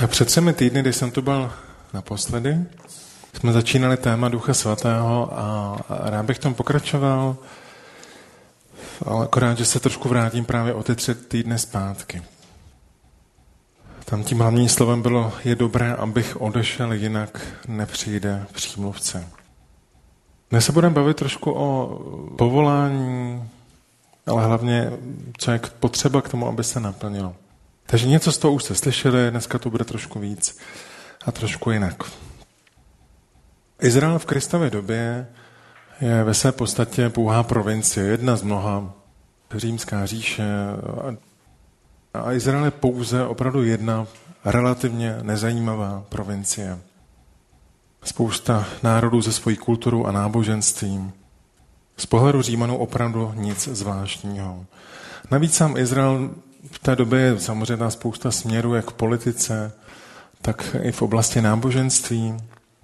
Před 3 týdny, když jsem tu byl naposledy, jsme začínali téma Ducha Svatého a rád bych tom pokračoval, ale akorát, že se trošku vrátím právě o ty 3 týdny zpátky. Tam tím hlavním slovem bylo, je dobré, abych odešel, jinak nepřijde přímluvce. Dnes se budeme bavit trošku o povolání, ale hlavně, co je potřeba k tomu, aby se naplnilo. Takže něco z toho už jste slyšeli, dneska to bude trošku víc a trošku jinak. Izrael v Kristově době je ve své podstatě pouhá provincie, jedna z mnoha, Římská říše. A Izrael je pouze opravdu jedna relativně nezajímavá provincie. Spousta národů se svojí kulturou a náboženstvím. Z pohledu Římanů opravdu nic zvláštního. Navíc sám Izrael v té době je samozřejmě spousta směrů, jak v politice, tak i v oblasti náboženství.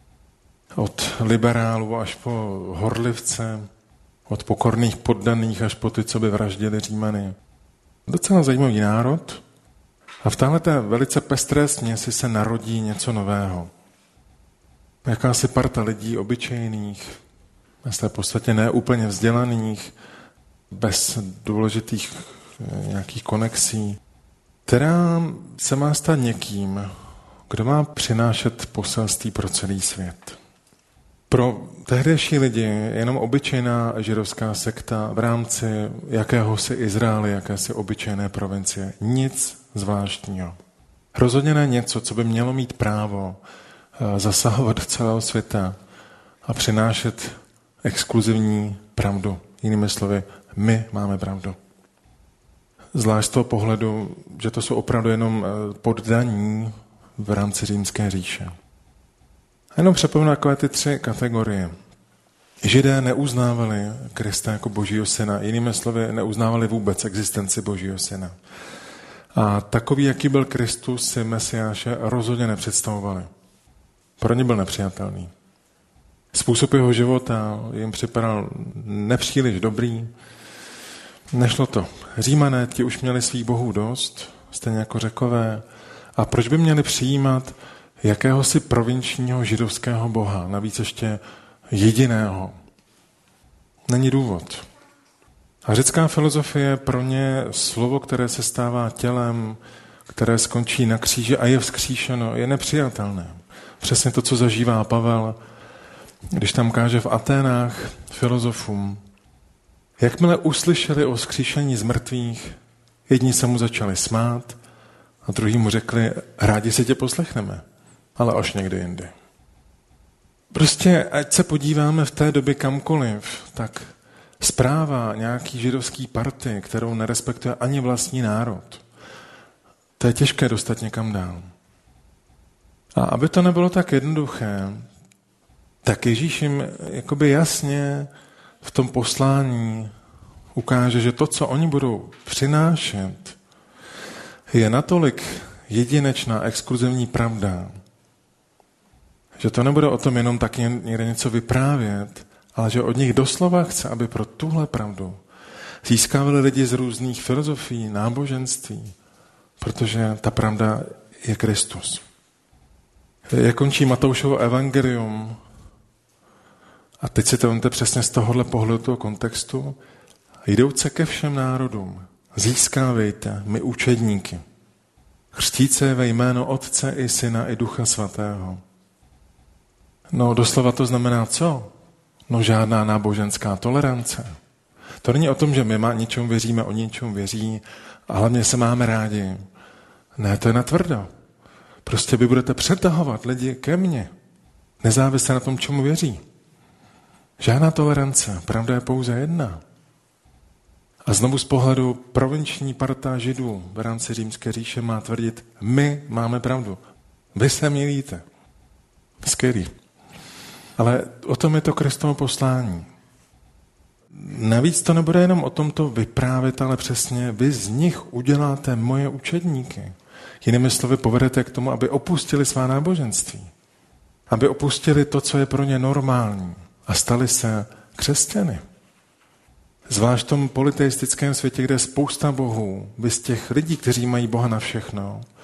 Od liberálů až po horlivce, od pokorných poddaných až po ty, co by vraždili Římany. Docela zajímavý národ. A v téhleté velice pestré směsi se narodí něco nového. Jakási parta lidí obyčejných, v podstatě neúplně vzdělaných, bez důležitých nějakých konexí, která se má stát někým, kdo má přinášet poselství pro celý svět. Pro tehdejší lidi jenom obyčejná židovská sekta v rámci jakéhosi Izraele, jakési obyčejné provincie. Nic zvláštního. Rozhodně ne něco, co by mělo mít právo zasahovat do celého světa a přinášet exkluzivní pravdu. Jinými slovy, my máme pravdu. Zvlášť z toho pohledu, že to jsou opravdu jenom poddaní v rámci Římské říše. A jenom připomenu takové ty 3 kategorie. Židé neuznávali Krista jako Božího syna, jinými slovy neuznávali vůbec existenci Božího syna. A takový, jaký byl Kristus, si Mesiáše rozhodně nepředstavovali. Pro ně byl nepřijatelný. Způsob jeho života jim připadal nepříliš dobrý. Nešlo to. Římané ti už měli svých bohů dost, stejně jako Řekové. A proč by měli přijímat jakéhosi provinčního židovského boha, navíc ještě jediného? Není důvod. A řecká filozofie pro ně slovo, které se stává tělem, které skončí na kříži a je vzkříšeno, je nepřijatelné. Přesně to, co zažívá Pavel, když tam káže v Aténách filozofům. Jakmile uslyšeli o vzkříšení z mrtvých, jedni se mu začali smát a druhý mu řekli, rádi si tě poslechneme, ale až někdy jindy. Prostě, ať se podíváme v té době kamkoliv, tak zpráva nějaký židovský party, kterou nerespektuje ani vlastní národ, to je těžké dostat někam dál. A aby to nebylo tak jednoduché, tak Ježíš jim jakoby jasně v tom poslání ukáže, že to, co oni budou přinášet, je natolik jedinečná, exkluzivní pravda, že to nebude o tom jenom tak někde něco vyprávět, ale že od nich doslova chce, aby pro tuhle pravdu získávali lidi z různých filozofií, náboženství, protože ta pravda je Kristus. Jak končí Matoušovo evangelium, a teď si to vemte přesně z tohohle pohledu toho kontextu, jdouce ke všem národům, získávejte my učedníky. Křtíce ve jméno Otce i Syna i Ducha Svatého. No doslova to znamená co? No žádná náboženská tolerance. To není o tom, že my něčemu věříme, o něčemu věří a hlavně se máme rádi. Ne, to je natvrdo. Prostě vy budete přetahovat lidi ke mně. Nezávisle na tom, čemu věří. Žádná tolerance, pravda je pouze jedna. A znovu z pohledu provinční parta Židů v rámci Římské říše má tvrdit, my máme pravdu. Vy se mýlíte. Skvělý. Ale o tom je to Kristovo poslání. Navíc to nebude jenom o tom to vyprávět, ale přesně vy z nich uděláte moje učedníky. Jinými slovy povedete k tomu, aby opustili svá náboženství. Aby opustili to, co je pro ně normální a stali se křesťany. Zvlášť v tom polyteistickém světě, kde je spousta bohů, vy z těch lidí, kteří mají Boha na všechno,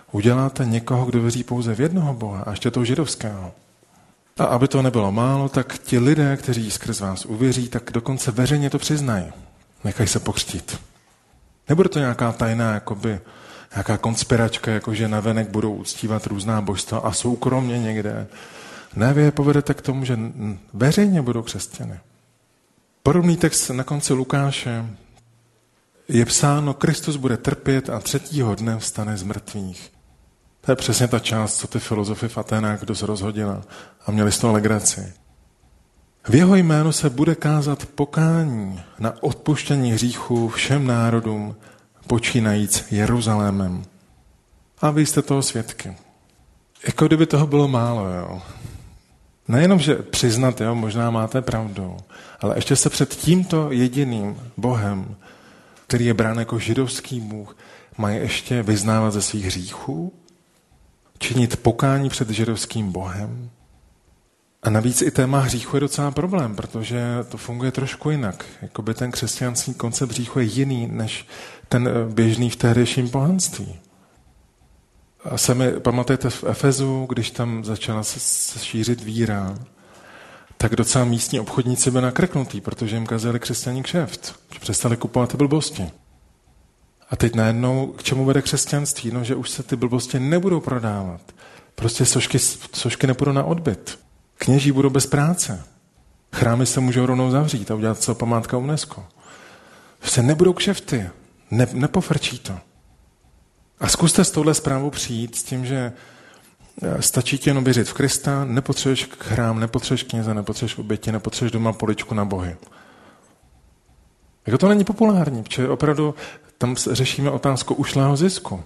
uděláte někoho, kdo věří pouze v jednoho Boha, a ještě toho židovského. A aby to nebylo málo, tak ti lidé, kteří skrz vás uvěří, tak dokonce veřejně to přiznají. Nechají se pokřtít. Nebude to nějaká tajná, nějaká konspiračka, že navenek budou uctívat různá božstva a soukromně někde. Ne, vy je povedete k tomu, že veřejně budou křesťany. Podobný text na konci Lukáše je psáno, Kristus bude trpět a 3. dne vstane z mrtvých. To je přesně ta část, co ty filozofy v Aténách dost rozhodila a měli z toho legraci. V jeho jménu se bude kázat pokání na odpuštění hříchů všem národům, počínajíc Jeruzalémem. A vy jste toho svědky. Jako kdyby toho bylo málo, jo. Nejenom, že přiznat, jo, možná máte pravdu, ale ještě se před tímto jediným Bohem, který je brán jako židovský Bůh, mají ještě vyznávat ze svých hříchů, činit pokání před židovským Bohem. A navíc i téma hříchu je docela problém, protože to funguje trošku jinak. Jakoby ten křesťanský koncept hříchu je jiný, než ten běžný v tehdejším pohanství. A se mi pamatujete v Efezu, když tam začala se šířit víra, tak docela místní obchodníci byli nakrknutí, protože jim kazili křesťaní kšeft, že přestali kupovat ty blbosti. A teď najednou, k čemu vede křesťanství? No, že už se ty blbosti nebudou prodávat. Prostě sošky nepůjdou na odbyt. Kněží budou bez práce. Chrámy se můžou rovnou zavřít a udělat co památka UNESCO. Prostě nebudou kšefty. Nepofrčí to. A zkuste s touhle zprávou přijít s tím, že stačí ti jenom věřit v Krista, nepotřebuješ chrám, nepotřebuješ kněze, nepotřebuješ oběti, nepotřebuješ doma poličku na bohy. Jako to není populární, protože opravdu tam řešíme otázku ušlého zisku.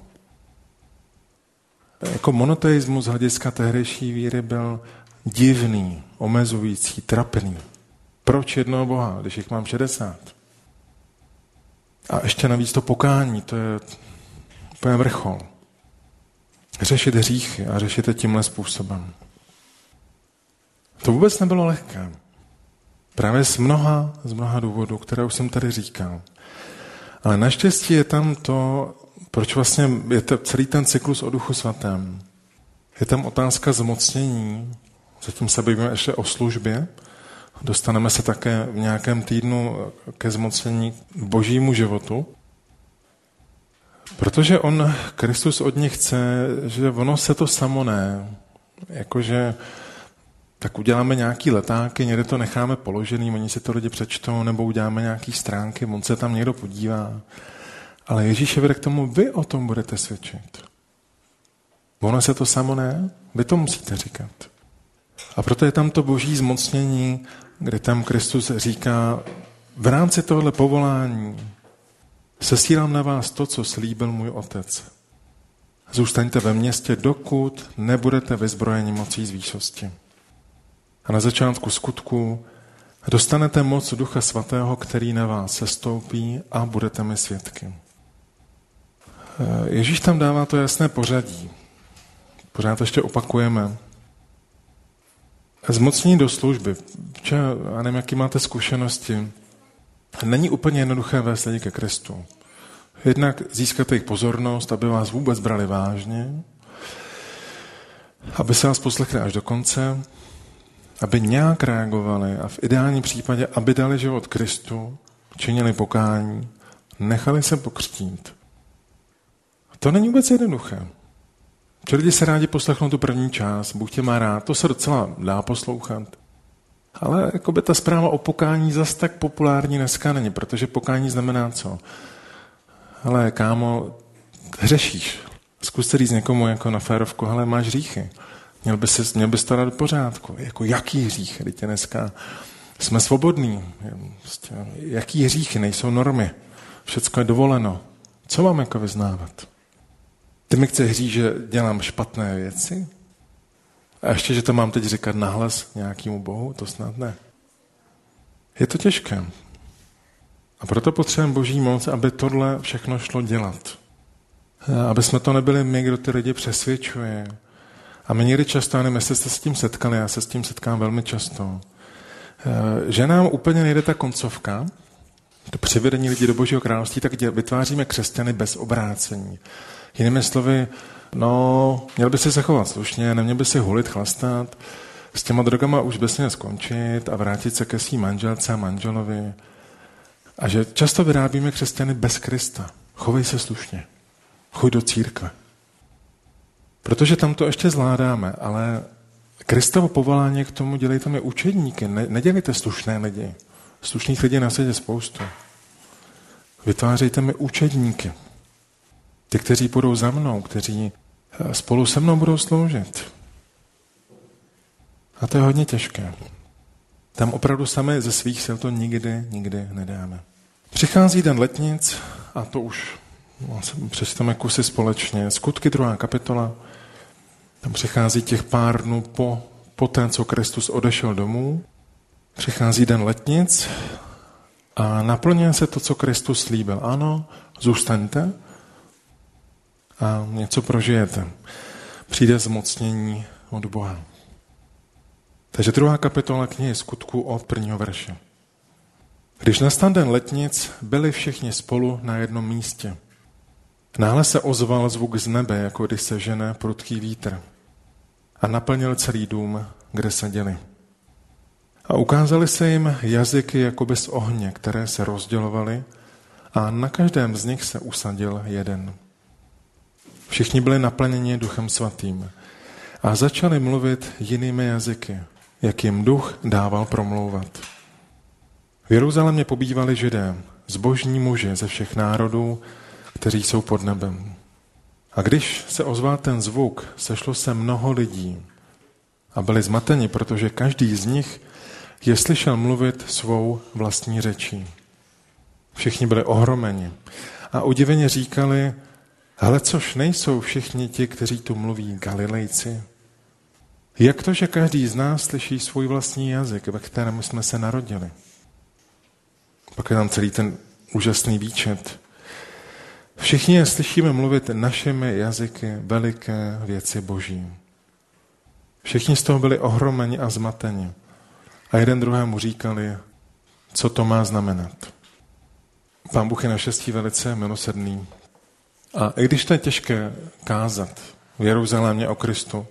Jako monoteismus z hlediska tehdejší víry byl divný, omezující, trapný. Proč jednoho Boha, když jich mám 60? A ještě navíc to pokání, to je úplně vrchol. Řešit hříchy a řešit je tímhle způsobem. To vůbec nebylo lehké. Právě z mnoha důvodů, které už jsem tady říkal. Ale naštěstí je tam to, proč vlastně je to celý ten cyklus o Duchu Svatém. Je tam otázka zmocnění, zatím se bavíme ještě o službě, dostaneme se také v nějakém týdnu ke zmocnění božímu životu, protože Kristus od nich chce, že ono se to samo ne, jakože tak uděláme nějaký letáky, někde to necháme položený, oni si to lidi přečtou, nebo uděláme nějaký stránky, on se tam někdo podívá. Ale Ježíš je vede k tomu, vy o tom budete svědčit. Ono se to samo ne, vy to musíte říkat. A proto je tam to boží zmocnění, kde tam Kristus říká, v rámci tohle povolání sesílám na vás to, co slíbil můj otec. Zůstaňte ve městě, dokud nebudete vyzbrojeni mocí z výsosti. A na začátku skutku dostanete moc Ducha Svatého, který na vás sestoupí a budete mi svědky. Ježíš tam dává to jasné pořadí. Pořád ještě opakujeme. Zmocnění do služby. Já nevím, jaký máte zkušenosti. Není úplně jednoduché vést lidi ke Kristu. Jednak získat jejich pozornost, aby vás vůbec brali vážně, aby se vás poslechli až do konce, aby nějak reagovali a v ideálním případě, aby dali život Kristu, činili pokání, nechali se pokřtít. To není vůbec jednoduché. Že lidi se rádi poslechnou tu první část, Bůh tě má rád, to se docela dá poslouchat. Ale jakoby ta zpráva o pokání zas tak populární dneska není, protože pokání znamená co? Hele, kámo, hřešíš. Zkus to říct někomu jako na férovku, hele, máš hříchy. Měl bys to dát do pořádku. Jako jaký hřích? Teď dneska jsme svobodní. Jaký hříchy? Nejsou normy. Všecko je dovoleno. Co mám jako vyznávat? Ty mi chceš říct, že dělám špatné věci? A ještě, že to mám teď říkat nahlas nějakému Bohu? To snad ne. Je to těžké. A proto potřebujeme boží moc, aby tohle všechno šlo dělat. Aby jsme to nebyli my, kdo ty lidi přesvědčuje. A my někdy často, nevím, jestli jste s tím setkali, já se s tím setkám velmi často, že nám úplně nejde ta koncovka, to přivedení lidí do Božího království, tak vytváříme křesťany bez obrácení. Jinými slovy, měl by si se chovat slušně, neměl by si hulit, chlastat, s těma drogama už bys měl skončit a vrátit se ke svým manželce a manželovi. A že často vyrábíme křesťany bez Krista. Chovej se slušně. Choď do církve. Protože tam to ještě zvládáme, ale Kristovo povolání k tomu dělejte mi učedníky, nedělejte slušné lidi. Slušných lidí na světě spoustu. Vytvářejte mi učedníky. Ty, kteří půjdou za mnou, kteří spolu se mnou budou sloužit. A to je hodně těžké. Tam opravdu sami ze svých sil to nikdy nedáme. Přichází den letnic a to už přečteme kusy společně. Skutky 2. kapitola. Tam přichází těch pár dnů po té, co Kristus odešel domů. Přichází den letnic a naplňuje se to, co Kristus slíbil. Ano, zůstaňte a něco prožijete. Přijde zmocnění od Boha. Takže 2. kapitola knihy Skutků od 1. verše. Když nastal den letnic, byli všichni spolu na jednom místě. Náhle se ozval zvuk z nebe, jako když se žene prudký vítr. A naplnil celý dům, kde seděli. A ukázaly se jim jazyky jakoby z ohně, které se rozdělovaly, a na každém z nich se usadil jeden. Všichni byli naplněni Duchem Svatým a začali mluvit jinými jazyky, jak jim Duch dával promlouvat. V Jeruzalémě pobývali Židé, zbožní muži ze všech národů, kteří jsou pod nebem. A když se ozval ten zvuk, sešlo se mnoho lidí a byli zmateni, protože každý z nich je slyšel mluvit svou vlastní řečí. Všichni byli ohromeni a udiveně říkali, hele, což nejsou všichni ti, kteří tu mluví, Galilejci? Jak to, že každý z nás slyší svůj vlastní jazyk, ve kterém jsme se narodili? Pak je tam celý ten úžasný výčet. Všichni je slyšíme mluvit našimi jazyky veliké věci Boží. Všichni z toho byli ohromeni a zmateni. A jeden druhému říkali, co to má znamenat. Pán Bůh je naštěstí velice milosrdný. A i když to je těžké kázat v Jeruzalémě o Kristu,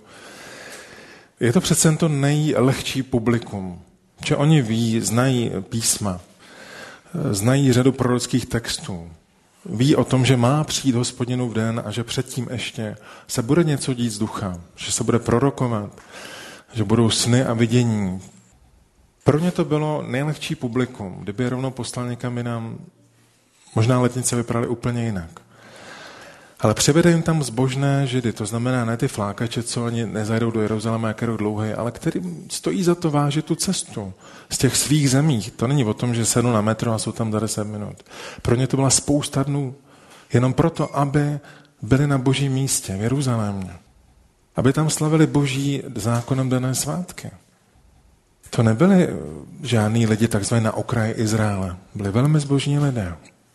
je to přece to nejlehčí publikum. Že oni ví, znají písma, znají řadu prorockých textů. Ví o tom, že má přijít Hospodinův den a že předtím ještě se bude něco dít z ducha, že se bude prorokovat, že budou sny a vidění. Pro ně to bylo nejlehčí publikum. Kdyby je rovnou poslal někam jinam, možná letnice vypadaly úplně jinak. Ale přivede jim tam zbožné Židy, to znamená ne ty flákače, co ani nezajdou do Jeruzaléma, jak jdou dlouhý, ale kterým stojí za to vážit tu cestu z těch svých zemí. To není o tom, že sednou na metro a jsou tam za 10 minut. Pro ně to byla spousta dnů. Jenom proto, aby byli na božím místě v Jeruzalémě. Aby tam slavili boží zákonem dané svátky. To nebyli žádní lidi takzvaní na okraji Izraele. Byli velmi zbožní lidé.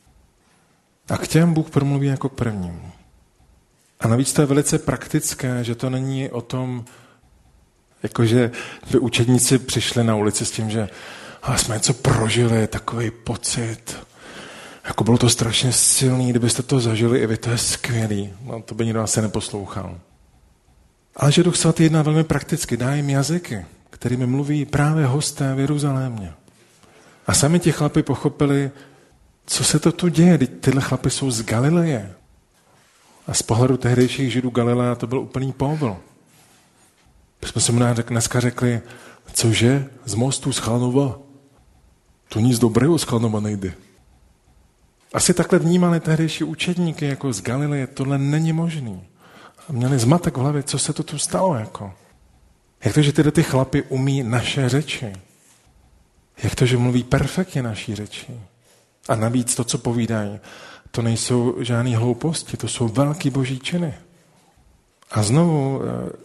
A k těm Bůh promluví jako prvním. A navíc to je velice praktické, že to není o tom, jakože by učedníci přišli na ulici s tím, že jsme něco prožili, takový pocit. Jako bylo to strašně silný, kdybyste to zažili, i vy, to je skvělý. No, to by nikdo asi neposlouchal. Ale že Duch Svatý jedná velmi prakticky, dá jim jazyky, kterými mluví právě hosté v Jeruzalémě. A sami ti chlapi pochopili, co se to tu děje, tyhle chlapi jsou z Galileje. A z pohledu tehdejších Židů Galilea to byl úplný póvl. Jsme si mu dneska řekli, cože, z mostu z Chalnova? To nic dobrého z Chalnova nejde. Asi takhle vnímali tehdejší učedníky jako z Galileje, tohle není možný. A měli zmatek v hlavě, co se to tu stalo jako. Jak to, že tyhle ty chlapi umí naše řeči? Jak to, že mluví perfektně naší řeči? A navíc to, co povídají, to nejsou žádný hlouposti, to jsou velký boží činy. A znovu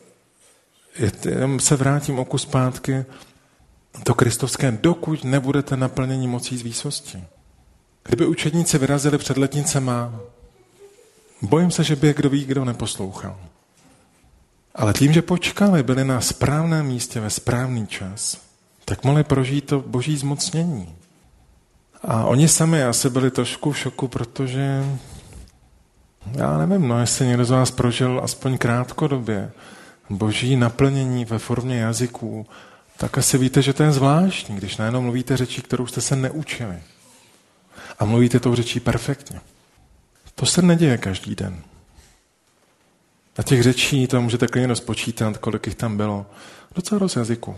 se vrátím o kus zpátky, to kristovské, dokud nebudete naplněni mocí z výsosti. Kdyby učedníci vyrazili před letnicema, bojím se, že by je kdo ví, kdo neposlouchal. Ale tím, že počkali, byli na správném místě ve správný čas, tak mohli prožít to boží zmocnění. A oni sami asi byli trošku v šoku, protože Já nevím, jestli někdo z vás prožil aspoň krátkodobě boží naplnění ve formě jazyků, tak asi víte, že to je zvláštní, když najednou mluvíte řečí, kterou jste se neučili. A mluvíte tou řečí perfektně. To se neděje každý den. A těch řečí, to můžete klidně rozpočítat, kolik jich tam bylo. Docela dost jazyků.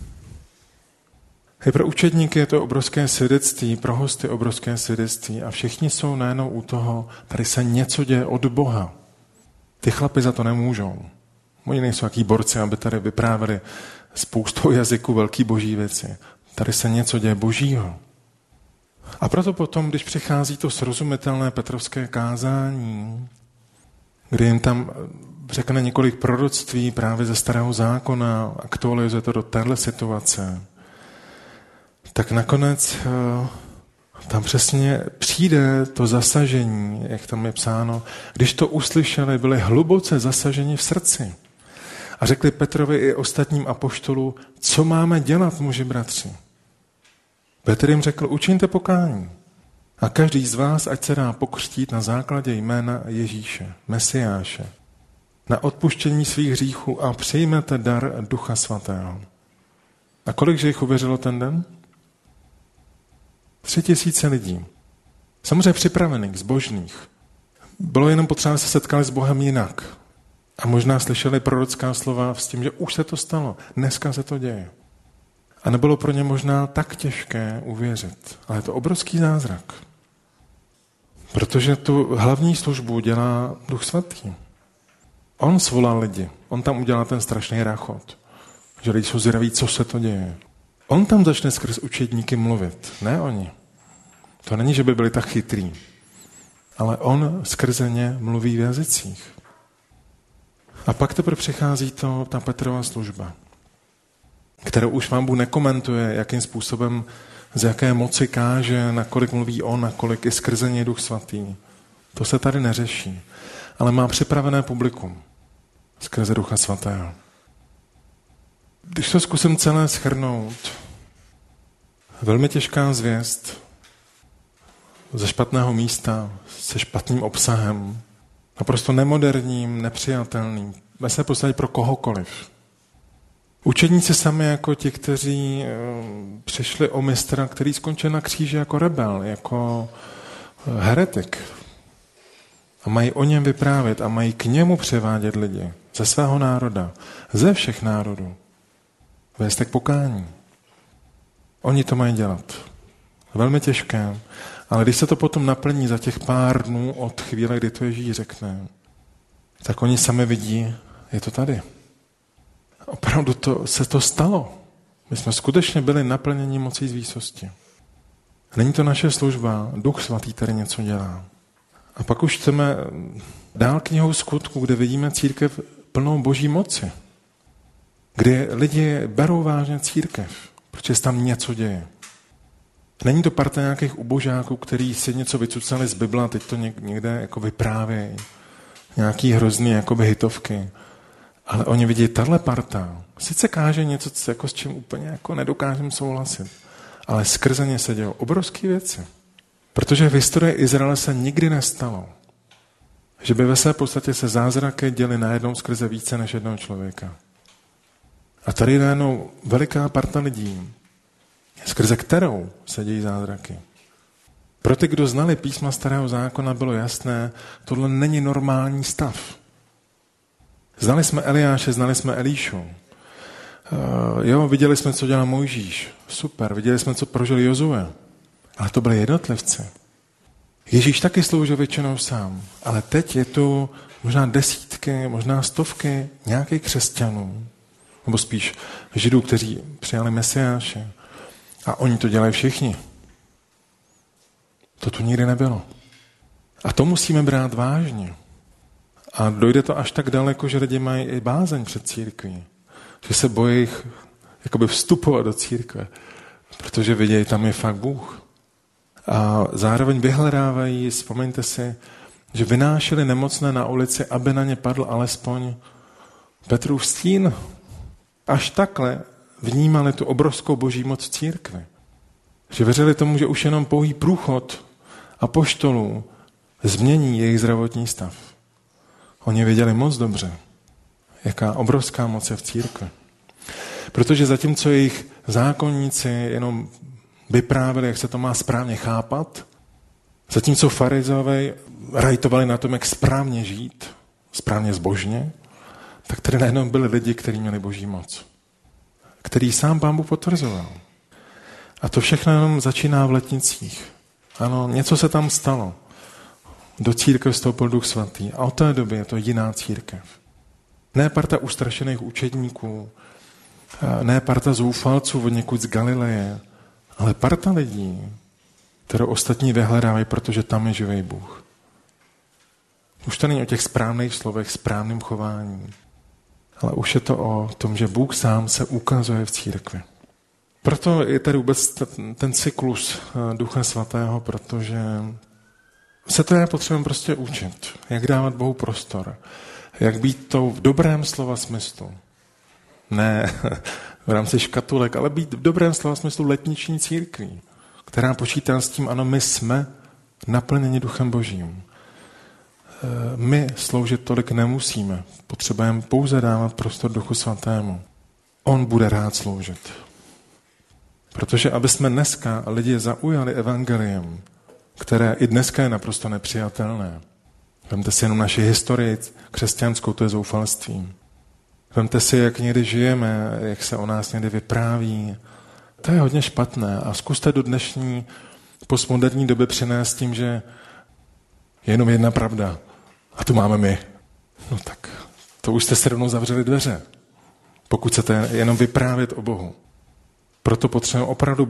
I pro učedníky je to obrovské svědectví, pro hosty obrovské svědectví a všichni jsou najednou u toho, tady se něco děje od Boha. Ty chlapi za to nemůžou. Oni nejsou jaký borci, aby tady vyprávěli spoustou jazyků velký boží věci. Tady se něco děje božího. A proto potom, když přichází to srozumitelné petrovské kázání, kdy jim tam řekne několik proroctví právě ze Starého zákona, aktualizuje to do téhle situace, tak nakonec tam přesně přijde to zasažení, jak tam je psáno, když to uslyšeli, byli hluboce zasaženi v srdci. A řekli Petrovi i ostatním apoštolům, co máme dělat, muži bratři. Petr jim řekl, učiňte pokání. A každý z vás, ať se dá pokřtít na základě jména Ježíše, Mesiáše, na odpuštění svých hříchů a přijmete dar Ducha Svatého. A kolikže jich uvěřilo ten den? 3000 lidí. Samozřejmě připravených, zbožných. Bylo jenom potřeba, se setkali s Bohem jinak. A možná slyšeli prorocká slova s tím, že už se to stalo. Dneska se to děje. A nebylo pro ně možná tak těžké uvěřit. Ale je to obrovský zázrak. Protože tu hlavní službu dělá Duch Svatý. On svolal lidi. On tam udělá ten strašný ráchot. Že lidi jsou zvědaví, co se to děje. On tam začne skrz učedníky mluvit. Ne oni. To není, že by byli tak chytrý. Ale on skrze ně mluví v jazycích. A pak teprve přichází ta Petrova služba, kterou už vám Bůh nekomentuje, jakým způsobem, z jaké moci káže, nakolik mluví on, nakolik i skrze něj Duch Svatý. To se tady neřeší. Ale má připravené publikum skrze Ducha Svatého. Když to zkusím celé shrnout, velmi těžká zvěst ze špatného místa, se špatným obsahem, naprosto nemoderním, nepřijatelným, ve své podstatě pro kohokoliv. Učedníci sami jako ti, kteří přišli o mistra, který skončil na kříži jako rebel, jako heretik. A mají o něm vyprávět a mají k němu převádět lidi ze svého národa, ze všech národů. Vést k pokání. Oni to mají dělat. Velmi těžké, ale když se to potom naplní za těch pár dnů od chvíle, kdy to Ježíš řekne, tak oni sami vidí, je to tady. Opravdu se to stalo. My jsme skutečně byli naplněni mocí z výsosti. Není to naše služba, Duch Svatý tady něco dělá. A pak už chceme dál knihou Skutku, kde vidíme církev plnou boží moci. Kdy lidi berou vážně církev, protože se tam něco děje. Není to parta nějakých ubožáků, který si něco vycucali z Bible a teď to někde jako vyprávějí. Nějaký hrozný jakoby hitovky. Ale oni vidí, tahle parta sice káže něco, jako s čím úplně jako nedokážeme souhlasit, ale skrze ně se dějou obrovské věci. Protože v historii Izraele se nikdy nestalo, že by ve své podstatě se zázraky děly najednou skrze více než jednoho člověka. A tady najednou veliká parta lidí, skrze kterou se dějí zázraky. Pro ty, kdo znali písma Starého zákona, bylo jasné, tohle není normální stav. Znali jsme Eliáše, znali jsme Elíšu. Viděli jsme, co dělal Mojžíš. Super, viděli jsme, co prožil Jozue. Ale to byly jednotlivci. Ježíš taky sloužil většinou sám. Ale teď je tu možná desítky, možná stovky nějakých křesťanů. Nebo spíš Židů, kteří přijali Mesiáše. A oni to dělají všichni. To tu nikdy nebylo. A to musíme brát vážně. A dojde to až tak daleko, že lidi mají i bázeň před církví. Že se bojí jakoby vstupovat do církve. Protože vidějí, tam je fakt Bůh. A zároveň vyhledávají, vzpomeňte si, že vynášeli nemocné na ulici, aby na ně padl alespoň Petrův stín. Až takhle vnímali tu obrovskou boží moc církve. Že věřili tomu, že už jenom pouhý průchod apoštolů změní jejich zdravotní stav. Oni věděli moc dobře, jaká obrovská moc je v církvi. Protože zatímco jejich zákonníci jenom vyprávěli, jak se to má správně chápat, zatímco farizové rajtovali na tom, jak správně žít, správně zbožně, tak tady najednou byli lidi, kteří měli boží moc. Který sám Pán Bůh potvrzoval. A to všechno jenom začíná v letnicích. Ano, něco se tam stalo. Do církve vstoupil Duch Svatý. A od té doby je to jiná církev. Ne parta ustrašených učedníků, ne parta zoufalců od někud z Galileje, ale parta lidí, kterou ostatní vyhledávají, protože tam je živý Bůh. Už to není o těch správných slovech, správným chováním, ale už je to o tom, že Bůh sám se ukazuje v církvi. Proto je tady vůbec ten cyklus Ducha Svatého, protože se to potřebujeme prostě učit. Jak dávat Bohu prostor. Jak být to v dobrém slova smyslu. Ne v rámci škatulek, ale být v dobrém slova smyslu letniční církví, která počítá s tím, ano, my jsme naplněni Duchem Božím. My sloužit tolik nemusíme. Potřebujeme pouze dávat prostor Duchu Svatému. On bude rád sloužit. Protože aby jsme dneska lidi zaujali evangeliem, které i dneska je naprosto nepřijatelné. Vemte si jenom naši historii křesťanskou, to je zoufalství. Vemte si, jak někdy žijeme, jak se o nás někdy vypráví. To je hodně špatné. A zkuste do dnešní postmoderní doby přinést tím, že je jenom jedna pravda. A tu máme my. No tak, to už jste se rovnou zavřeli dveře. Pokud chcete jenom vyprávět o Bohu. Proto potřebujeme opravdu